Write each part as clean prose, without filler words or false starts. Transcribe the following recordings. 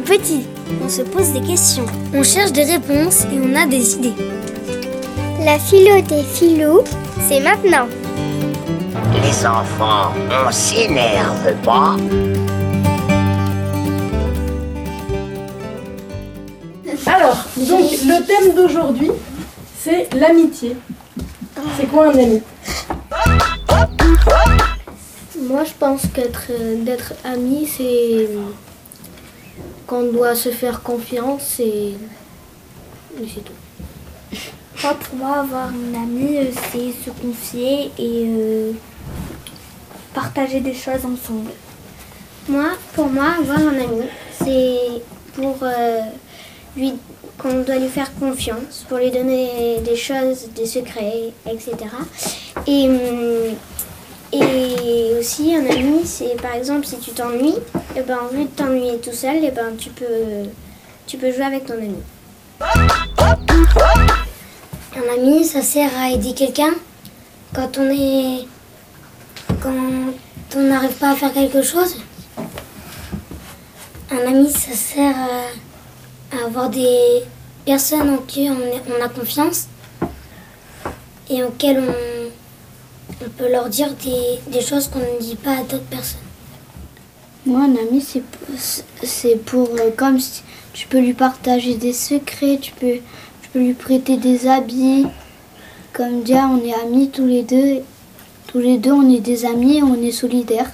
petit, on se pose des questions, on cherche des réponses et on a des idées. La philo des philous, c'est maintenant. Les enfants, on s'énerve pas. Alors, donc le thème d'aujourd'hui, c'est l'amitié. C'est quoi un ami? Moi, je pense d'être ami, c'est qu'on doit se faire confiance et c'est tout. Pour moi, avoir un ami, c'est se confier et partager des choses ensemble. Pour moi, avoir un ami, c'est pour qu'on doit lui faire confiance, pour lui donner des choses, des secrets, etc. Et aussi, un ami, c'est par exemple si tu t'ennuies, et ben, au lieu de t'ennuyer tout seul, et ben, tu peux jouer avec ton ami. Un ami, ça sert à aider quelqu'un quand on n'arrive pas à faire quelque chose. Un ami, ça sert à avoir des personnes en qui on a confiance et auxquelles on peut leur dire des choses qu'on ne dit pas à d'autres personnes. Moi, un ami, c'est pour comme si tu peux lui partager des secrets, tu peux lui prêter des habits. Comme déjà, on est amis tous les deux. Tous les deux, on est des amis et on est solidaires.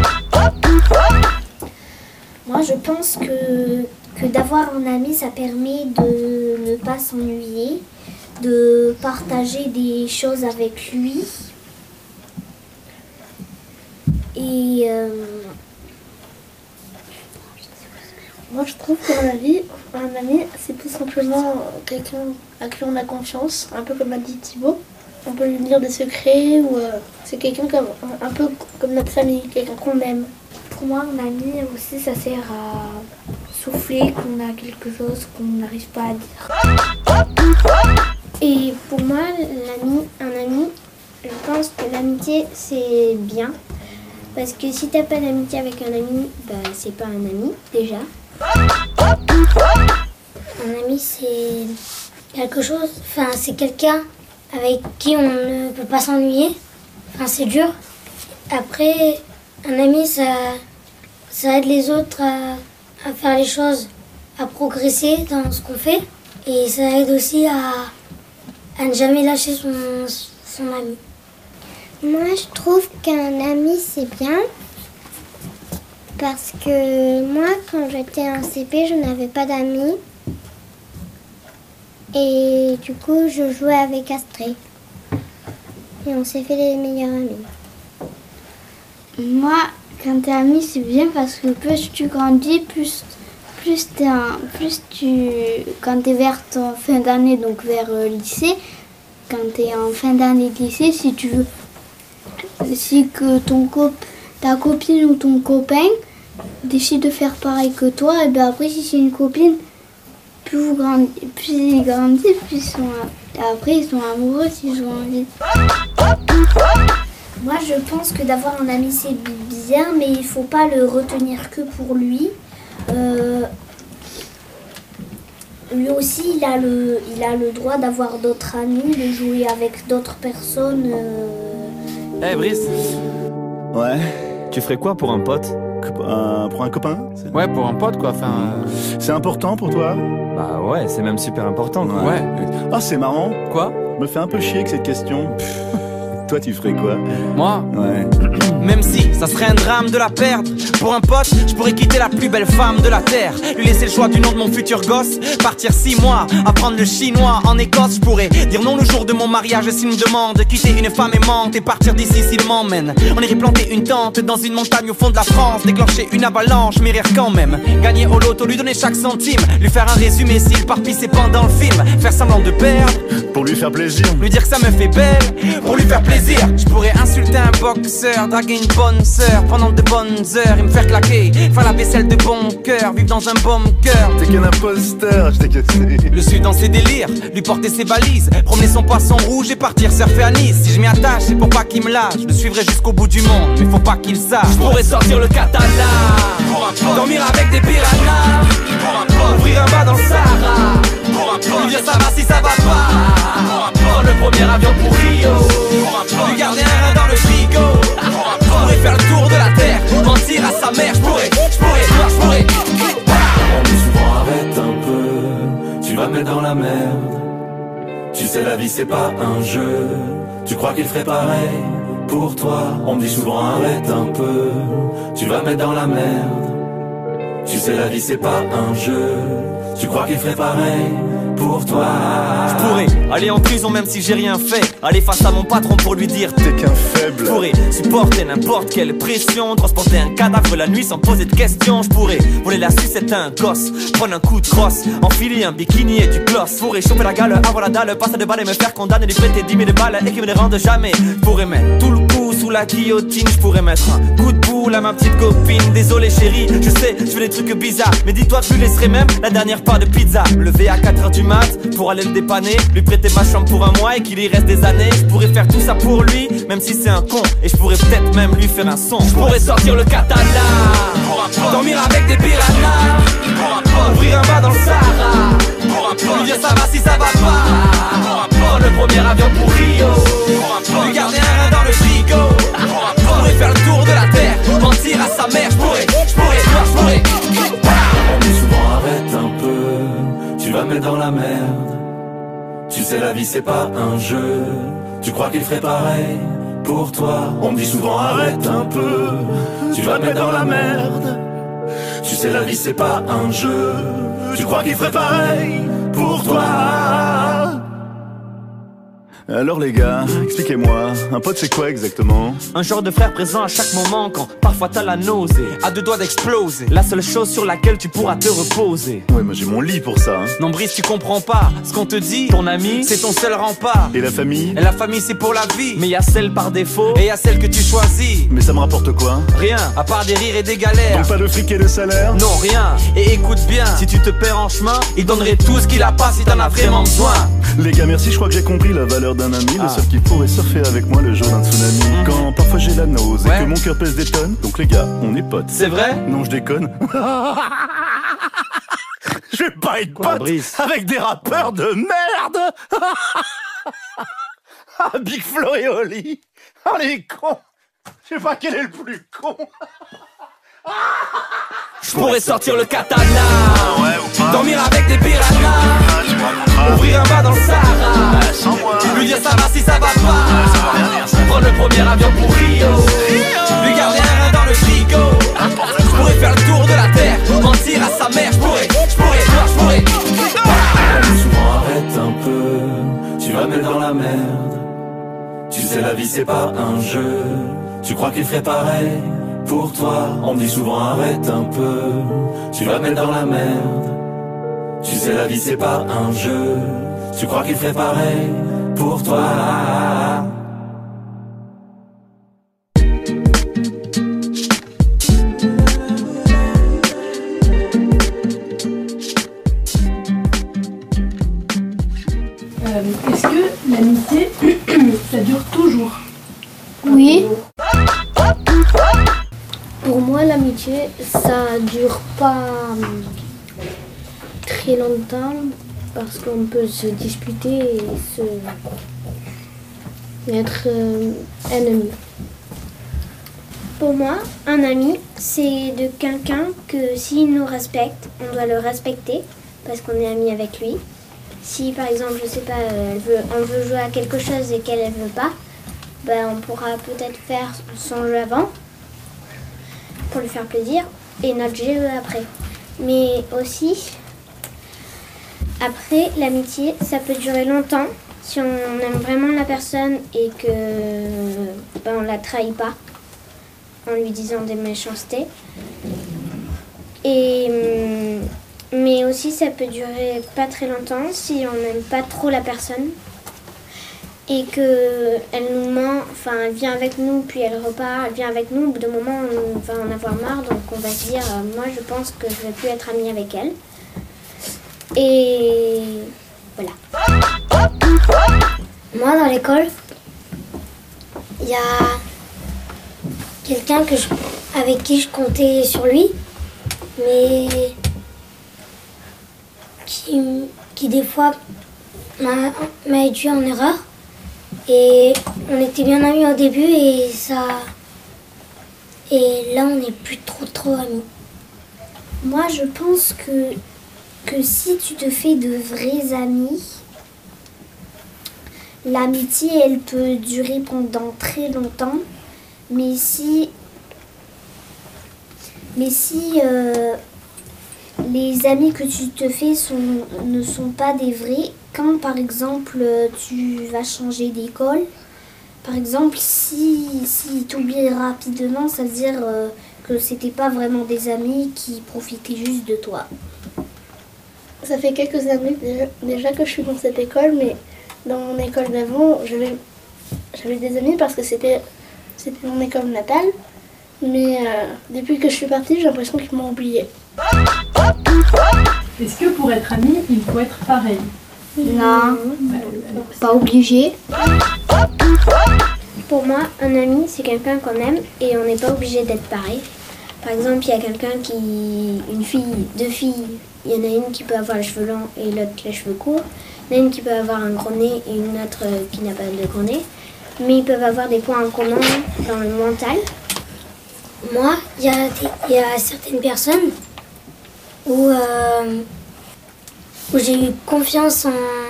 Moi, je pense que d'avoir un ami, ça permet de ne pas s'ennuyer, de partager des choses avec lui. Et moi, je trouve qu'un ami, c'est tout simplement quelqu'un à qui on a confiance, un peu comme a dit Thibaut. On peut lui dire des secrets ou c'est quelqu'un un peu comme notre famille, quelqu'un qu'on aime. Pour moi, un ami aussi, ça sert à souffler qu'on a quelque chose qu'on n'arrive pas à dire. Et pour moi, un ami, je pense que l'amitié, c'est bien. Parce que si t'as pas d'amitié avec un ami, bah c'est pas un ami, déjà. Un ami, c'est quelque chose, c'est quelqu'un avec qui on ne peut pas s'ennuyer. C'est dur. Après, un ami, ça aide les autres à faire les choses, à progresser dans ce qu'on fait. Et ça aide aussi à ne jamais lâcher son ami. Moi, je trouve qu'un ami, c'est bien. Parce que moi, quand j'étais en CP, je n'avais pas d'amis. Et du coup, je jouais avec Astrée. Et on s'est fait les meilleurs amis. Moi, quand t'es ami, c'est bien parce que plus tu grandis, quand t'es vers ton fin d'année, donc vers lycée, quand t'es en fin d'année de lycée, si tu veux, si que ta copine ou ton copain décide de faire pareil que toi, et bien après, si c'est une copine, plus ils grandissent, après ils sont amoureux s'ils ont envie. Moi, je pense que d'avoir un ami, c'est bien, mais il faut pas le retenir que pour lui. Lui aussi, il a le droit d'avoir d'autres amis, de jouer avec d'autres personnes. Hey Brice. Ouais. Tu ferais quoi pour un pote? Pour un copain? Ouais, pour un pote quoi, C'est important pour toi? Bah ouais, c'est même super important quoi. Ouais. Ah, c'est marrant. Quoi? Je me fais un peu chier avec cette question. Toi, tu ferais quoi? Moi? Ouais. Même si ça serait un drame de la perdre, pour un pote, je pourrais quitter la plus belle femme de la terre, lui laisser le choix du nom de mon futur gosse, partir 6 mois, apprendre le chinois en Écosse. Je pourrais dire non le jour de mon mariage s'il me demande, quitter une femme aimante et partir d'ici s'il m'emmène. On irait planter une tente dans une montagne au fond de la France, déclencher une avalanche, mais rire quand même. Gagner au loto, lui donner chaque centime, lui faire un résumé s'il parpille ses pendant le film, faire semblant de perdre Pour lui faire plaisir. lui dire que ça me fait belle, pour lui faire plaisir. plaisir. Je pourrais insulter un boxeur, draguer une bonne sœur pendant de bonnes heures et me faire claquer, faire la vaisselle de bon cœur, vivre dans un bon cœur. T'es qu'un imposteur, je t'ai cassé. Le suivre dans ses délires, lui porter ses valises, promener son poisson rouge et partir surfer à Nice. Si je m'y attache, c'est pour pas qu'il me lâche. Je le suivrai jusqu'au bout du monde, mais faut pas qu'il sache. Je pourrais sortir le katana, dormir avec des piranhas, ouvrir un bas dans le Sahara, lui dire ça va si ça va pas, prendre le premier avion pour Rio, lui garder un rein dans le frigo. Je pourrais faire le tour de la terre, mentir à sa mère. Je pourrais. On dit souvent arrête un peu, tu vas me mettre dans la merde. Tu sais la vie c'est pas un jeu, tu crois qu'il ferait pareil pour toi. On me dit souvent arrête un peu, tu vas me mettre dans la merde. Tu sais la vie c'est pas un jeu, tu crois qu'il ferait pareil pour toi. Je pourrais aller en prison même si j'ai rien fait, aller face à mon patron pour lui dire t'es qu'un faible. Je pourrais supporter n'importe quelle pression, transporter un cadavre la nuit sans poser de questions. Je pourrais voler la sucette à un gosse, prendre un coup de crosse, enfiler un bikini et du gloss. Je pourrais choper la gale, avoir la dalle, passer de balles et me faire condamner, lui prêter 10 000 balles et qu'il me les rende jamais. Je pourrais mettre tout le coup sous la guillotine, je pourrais mettre un coup de boule à ma petite copine. Désolé chérie, je sais, je fais des trucs bizarres, mais dis-toi que je lui laisserai même la dernière part de pizza. Me lever à 4h du mat pour aller le dépanner, lui prêter ma chambre pour un mois et qu'il y reste des années. Je pourrais faire tout ça pour lui, même si c'est un con, et je pourrais peut-être même lui faire un son. Je pourrais sortir le katana, dormir avec des piranhas, ouvrir un bas dans le Sahara, lui dire ça va si ça va pas, prendre le premier avion pour Rio, lui garder un rein dans le frigo. Je pourrais faire le tour de la terre, mentir à sa mère. Je pourrais. On dit souvent arrête un peu, tu vas me mettre dans la merde. Tu sais la vie c'est pas un jeu, tu crois qu'il ferait pareil pour toi. On me dit souvent arrête un peu, tu vas me mettre dans la merde. Tu sais la vie c'est pas un jeu, tu crois qu'il ferait pareil pour toi. Alors les gars, expliquez-moi, un pote c'est quoi exactement? Un genre de frère présent à chaque moment quand parfois t'as la nausée, à deux doigts d'exploser, la seule chose sur laquelle tu pourras te reposer. Ouais, moi j'ai mon lit pour ça, hein. Non Brice, tu comprends pas ce qu'on te dit. Ton ami, c'est ton seul rempart. Et la famille? Et la famille c'est pour la vie, mais y a celle par défaut et y a celle que tu choisis. Mais ça me rapporte quoi? Rien, à part des rires et des galères. Donc pas de fric et de salaire? Non rien, et écoute bien, si tu te perds en chemin, il donnerait tout ce qu'il a pas si t'en as vraiment besoin. Les gars merci, je crois que j'ai compris la valeur d'un ami, le seul qui pourrait surfer avec moi le jour d'un tsunami. Quand parfois j'ai la nausée et que mon cœur pèse des tonnes. Donc les gars, on est potes. C'est vrai? Non je déconne. Je vais pas être pote avec des rappeurs de merde. Big Flo et Oli. Oh les cons. Je sais pas quel est le plus con. Je pourrais sortir le katana, dormir avec des piranhas, ouvrir un bas dans le Sahara, lui dire ça va si ça va pas, prendre le premier avion pour Rio, lui garder un rein dans le frigo. Je pourrais faire le tour de la terre, mentir à sa mère. Je pourrais. On dit souvent arrête un peu, tu vas me mettre dans la merde. Tu sais la vie c'est pas un jeu, tu crois qu'il ferait pareil pour toi. On me dit souvent arrête un peu, tu vas me mettre dans la merde. Tu sais la vie c'est pas un jeu, tu crois qu'il ferait pareil pour toi. Est-ce que l'amitié, ça dure toujours? Oui. Pour moi, l'amitié, ça dure pas très longtemps parce qu'on peut se disputer et être ennemis. Pour moi, un ami, c'est de quelqu'un que s'il nous respecte, on doit le respecter parce qu'on est ami avec lui. Si par exemple, je sais pas, on veut jouer à quelque chose et qu'elle ne veut pas, ben, on pourra peut-être faire son jeu avant pour lui faire plaisir et notre jeu après. Mais aussi, après, l'amitié, ça peut durer longtemps si on aime vraiment la personne et que ben, on la trahit pas en lui disant des méchancetés. Mais aussi, ça peut durer pas très longtemps si on n'aime pas trop la personne et qu'elle nous ment, enfin elle vient avec nous puis elle repart, elle vient avec nous, au bout d'un moment on va en avoir marre, donc on va se dire moi je pense que je vais plus être amie avec elle. Et voilà. Moi dans l'école, il y a quelqu'un avec qui je comptais sur lui, mais qui des fois m'a induit en erreur. Et on était bien amis au début et là on n'est plus trop amis. Moi je pense que si tu te fais de vrais amis, l'amitié elle peut durer pendant très longtemps, mais si les amis que tu te fais ne sont pas des vrais, quand par exemple tu vas changer d'école, par exemple si t'oublies rapidement, ça veut dire que c'était pas vraiment des amis qui profitaient juste de toi. Ça fait quelques années déjà que je suis dans cette école, mais dans mon école d'avant, j'avais des amis parce que c'était mon école natale. Mais depuis que je suis partie, j'ai l'impression qu'ils m'ont oubliée. Est-ce que pour être ami, il faut être pareil? Non, pas obligé. Pour moi, un ami, c'est quelqu'un qu'on aime et on n'est pas obligé d'être pareil. Par exemple, il y a quelqu'un deux filles, il y en a une qui peut avoir les cheveux longs et l'autre les cheveux courts. Il y en a une qui peut avoir un gros nez et une autre qui n'a pas de gros nez. Mais ils peuvent avoir des points en commun dans le mental. Moi, il y a certaines personnes où j'ai eu confiance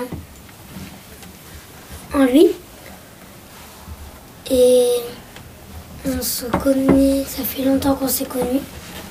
en lui. Et on se connaît, ça fait longtemps qu'on s'est connus.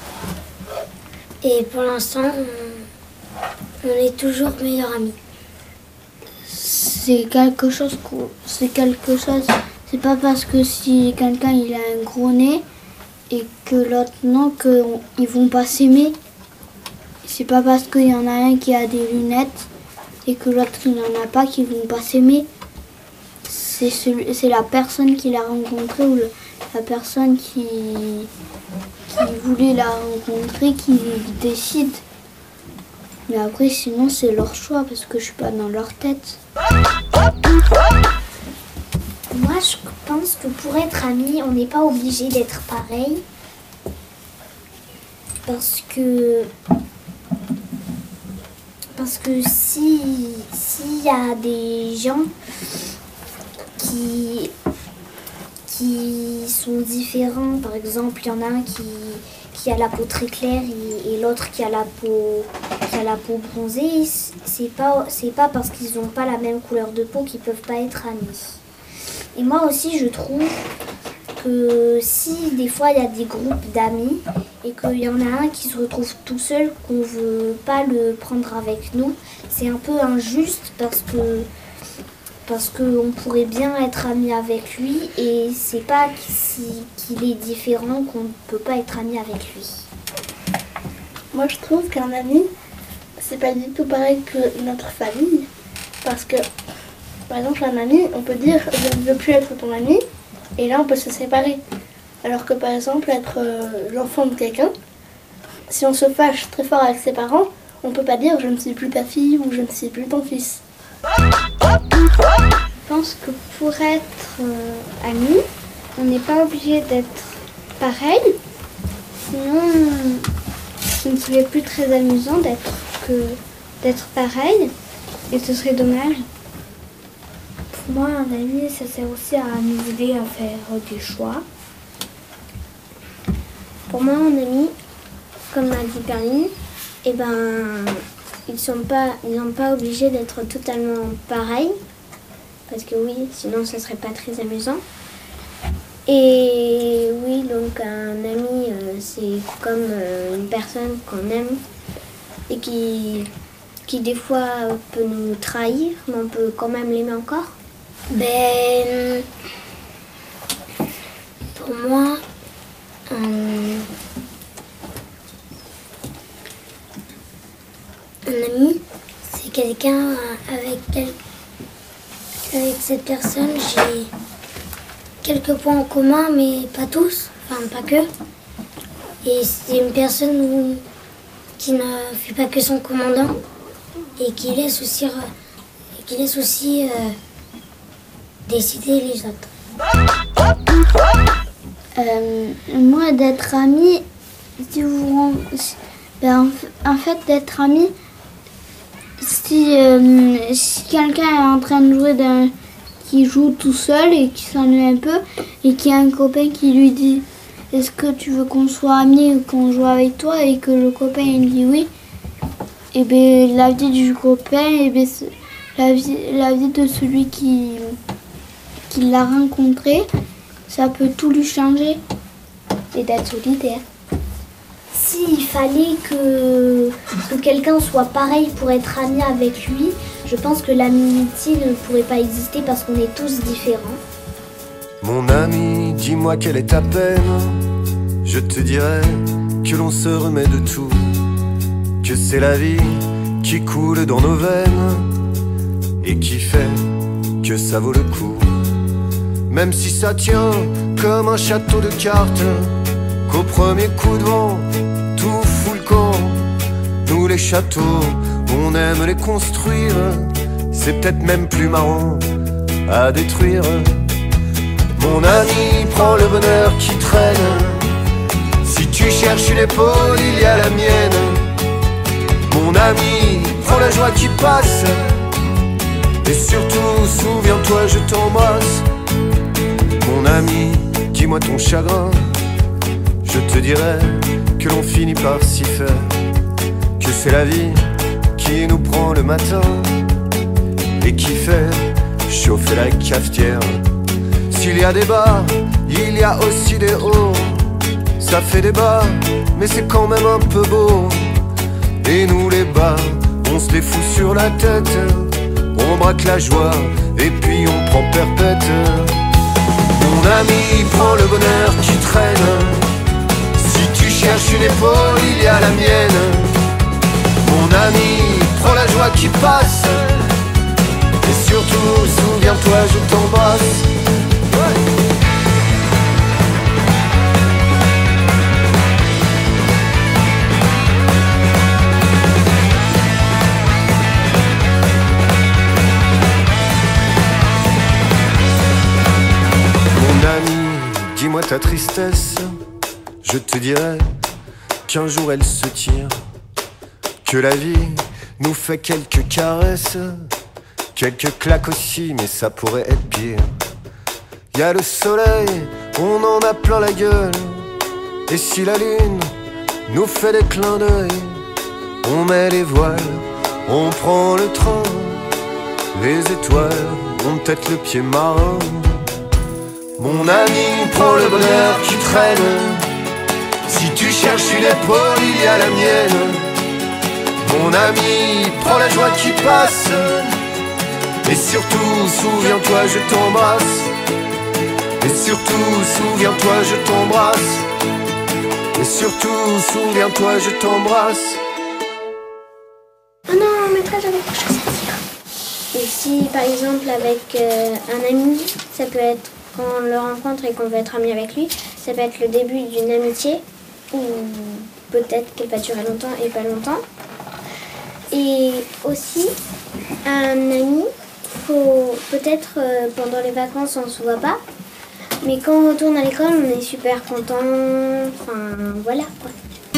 Et pour l'instant, on est toujours meilleurs amis. C'est quelque chose, c'est pas parce que si quelqu'un il a un gros nez et que l'autre non, qu'ils vont pas s'aimer. C'est pas parce qu'il y en a un qui a des lunettes et que l'autre il n'en a pas qu'ils vont pas s'aimer. C'est la personne qui l'a rencontré ou la personne qui voulait la rencontrer qui décide. Mais après sinon c'est leur choix parce que je suis pas dans leur tête. Moi je pense que pour être ami, on n'est pas obligé d'être pareil. Parce que s'il y a des gens qui sont différents, par exemple, il y en a un qui a la peau très claire et l'autre qui a la peau bronzée, c'est pas parce qu'ils n'ont pas la même couleur de peau qu'ils peuvent pas être amis. Et moi aussi, je trouve que si des fois il y a des groupes d'amis et qu'il y en a un qui se retrouve tout seul, qu'on veut pas le prendre avec nous, c'est un peu injuste parce qu'on pourrait bien être amis avec lui et c'est pas qu'il est différent qu'on ne peut pas être amis avec lui. Moi je trouve qu'un ami, c'est pas du tout pareil que notre famille. Parce que, par exemple, un ami, on peut dire je ne veux plus être ton ami et là on peut se séparer. Alors que par exemple, être l'enfant de quelqu'un, si on se fâche très fort avec ses parents, on peut pas dire je ne suis plus ta fille ou je ne suis plus ton fils. Je pense que pour être amis, on n'est pas obligé d'être pareil. Sinon, ce ne serait plus très amusant d'être pareil. Et ce serait dommage. Pour moi, un ami, ça sert aussi à nous aider à faire des choix. Pour moi, un ami, comme l'a dit Perrine, eh ben, ils n'ont pas obligé d'être totalement pareils. Parce que oui, sinon ça serait pas très amusant. Et oui, donc un ami, c'est comme une personne qu'on aime et qui des fois peut nous trahir, mais on peut quand même l'aimer encore. Pour moi, un ami, c'est quelqu'un avec Avec cette personne, j'ai quelques points en commun, mais pas tous, enfin pas que. Et c'est une personne qui ne fait pas que son commandant et qui laisse aussi, décider les autres. Moi, d'être amie, en fait, d'être amie, si quelqu'un est en train de jouer qui joue tout seul et qui s'ennuie un peu et qu'il y a un copain qui lui dit est-ce que tu veux qu'on soit amis ou qu'on joue avec toi, et que le copain il dit oui, et bien la vie du copain, et bien la vie de celui qui l'a rencontré, ça peut tout lui changer, et d'être solidaire. S'il fallait que quelqu'un soit pareil pour être ami avec lui, je pense que l'amitié ne pourrait pas exister parce qu'on est tous différents. Mon ami, dis-moi quelle est ta peine. Je te dirai que l'on se remet de tout, que c'est la vie qui coule dans nos veines et qui fait que ça vaut le coup. Même si ça tient comme un château de cartes, qu'au premier coup de vent, tout fout le camp. Nous les châteaux, on aime les construire, c'est peut-être même plus marrant à détruire. Mon ami, prends le bonheur qui traîne. Si tu cherches une épaule, il y a la mienne. Mon ami, prends la joie qui passe. Et surtout, souviens-toi, je t'embrasse. Mon ami, dis-moi ton chagrin. Je te dirai que l'on finit par s'y faire, que c'est la vie qui nous prend le matin et qui fait chauffer la cafetière. S'il y a des bas, il y a aussi des hauts. Ça fait des bas, mais c'est quand même un peu beau. Et nous les bas, on se les fout sur la tête. On braque la joie et puis on prend perpète. Mon ami, prends le bonheur qui traîne. Si tu cherches une épaule, il y a la mienne. Mon ami, prends la joie qui passe. Et surtout, souviens-toi, je t'embrasse. Mon ami, dis-moi ta tristesse. Je te dirai qu'un jour elle se tire, que la vie nous fait quelques caresses, quelques claques aussi, mais ça pourrait être pire. Y a le soleil, on en a plein la gueule. Et si la lune nous fait des clins d'œil, on met les voiles, on prend le train. Les étoiles ont peut-être le pied marin. Mon ami, prends le bonheur qui traîne. Si tu cherches une épaule, il y a la mienne. Mon ami, prends la joie qui passe. Et surtout, souviens-toi, je t'embrasse. Et surtout, souviens-toi, je t'embrasse. Et surtout, souviens-toi, je t'embrasse. Oh non, maîtresse, j'avais quelque chose à dire. Et si, par exemple, avec un ami, ça peut être quand on le rencontre et qu'on veut être ami avec lui, ça peut être le début d'une amitié, ou peut-être qu'elle va durer longtemps et pas longtemps. Et aussi, un ami, faut peut-être pendant les vacances on se voit pas, mais quand on retourne à l'école on est super content, enfin voilà quoi.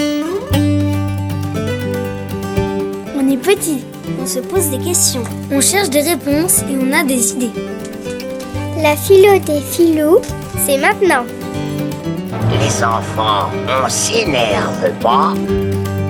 On est petit, on se pose des questions, on cherche des réponses et on a des idées. La philo des philous, c'est maintenant. Les enfants, on s'énerve pas.